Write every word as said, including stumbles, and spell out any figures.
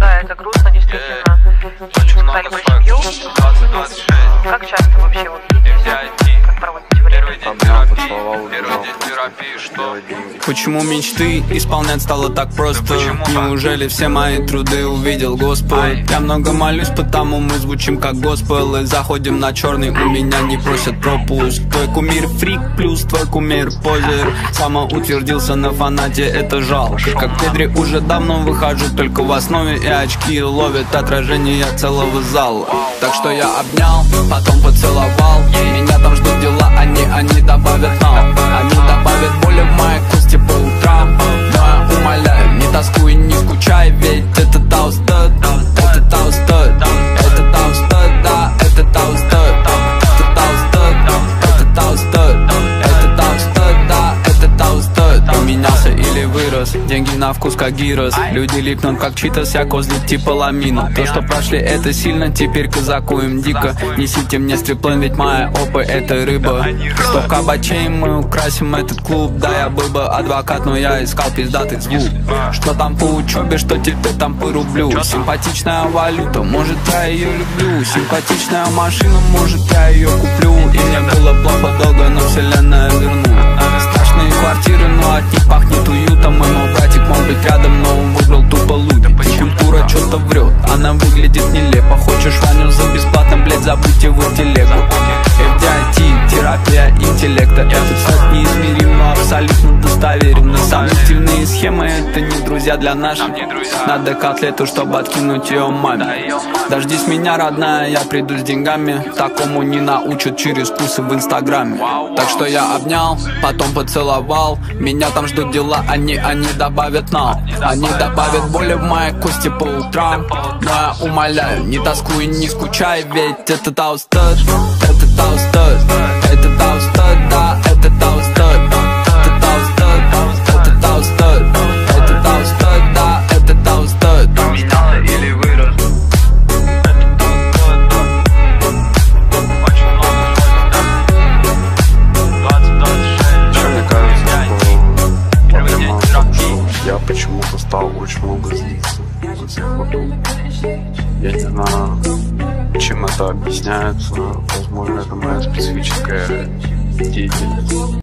да, это грустно, действительно. Очень Вы много стали в семью. двадцать двадцать шесть. Как часто вообще вот видитесь? Как проводите время? Первый день терапии, первый день терапии, что? Почему мечты исполнять стало так просто? почему так? Неужели все мои труды увидел Господь? Я много молюсь, потому мы звучим как госпел. И заходим на черный, у меня не просят пропуск. Твой кумир фрик, плюс твой кумир позер. Самоутвердился на фанате, это жалко. Как Педри уже давно выхожу только в основе, и очки ловят отражение целого зала. Так что я обнял, потом поцеловал. Меня там ждут дела, они, они добавят нам. Они добавят боли в моей кости по утрам. Но я умоляю, не тоскуй, не скучай, ведь это таустед, это таустед, это таустед, да, это таустед, это таустед, это таустед, это таустед, да, это таустед. Поменялся или вырос, деньги на вкус как гирос. Люди липнут как читас, я козлик типа ламина. То, что прошли, это сильно, теперь казаку им дико. Несите мне стриплен, ведь моя опа это рыба. Сто кабачей, мы украсим этот клуб. Да, я был бы адвокат, но я искал пиздатый звук. Что там по учебе, что теперь там по рублю. Симпатичная валюта, может я ее люблю. Симпатичная машина, может я ее куплю. И мне было плохо долго, но вселенная вернула. Страшные квартиры, но от них пахнет уютом. И мой братик мог быть рядом, но он выбрал тупо лудить. Культура что-то врет, она выглядит нелепо. Хочешь Ваню за бесплатно, блять, забудь его телегу. эф ди ай ти, терапия интеллекта. Этот сайт неизмерим, но абсолютно достоверен. Но самые стильные схемы, это не друзья для наших. Надо котлету, чтобы откинуть ее маме. Дождись меня, родная, я приду с деньгами. Такому не научат через вкусы в инстаграме. Так что я обнял, потом поцеловал. Меня там ждут дела, они, они добавят нам. Они добавят боли в моей кости по утрам. Но я умоляю, не тоскуй, не скучай, ведь это таустед, это таустед, это таустед, да, это таустед, это таустед, это таустед, это таустед, да, это таустед. Поменялся или вырос? Очень много двадцать двадцать шесть. Еще мне кажется, что Первый день проблема в том, что терапии. я почему-то стал очень много злиться за всех вокруг. Я не знаю, чем это объясняется. Возможно, это моя специфическая деятельность.